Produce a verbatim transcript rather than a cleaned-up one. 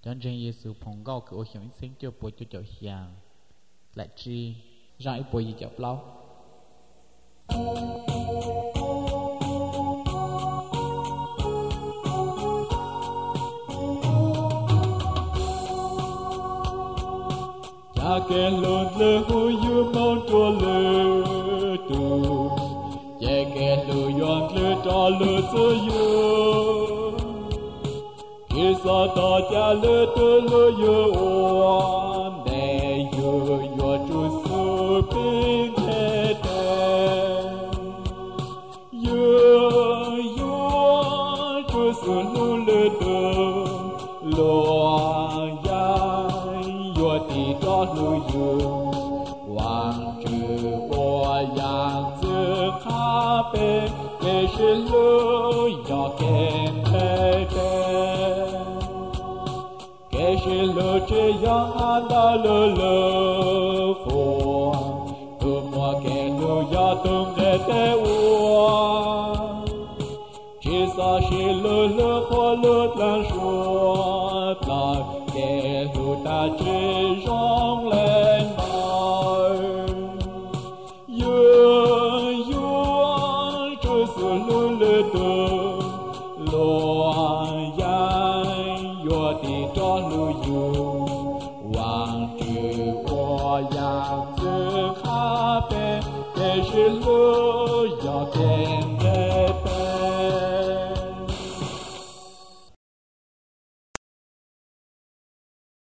John Jane Giêsu phong gạo cứ ô hiểm sinh cho bố cho cháu hiàng lại chi ra ít bố gì cháu lâu cha kẻ lột lơ hôi yêu mong cho lơ tu cha kẻ lơ yon lơ cho lơ sơ yêu khi sa ta cha lơ tơ lơ yêu oan để yêu yêu chu su bình thế thế yêu yêu chu su lu lơ tơ lo thì cho lưu dương hoàng trừ hoa yang zư khá bê kê sư lưu nhỏ kèn thế thế kê sư lưu chế yang an đa lưu lưu phù tu mùa kê lưu ya tung đê tế ua chỉ sa sư lưu lưu khô lưu tlan shua tlan kê lưu ta chế rong lên mỏi yêu yêu chúa sự lưu lư tư loa yang yêu thì cho lưu yêu hoàng trừ hoa yang zư khá bê kê sư lưu ya kê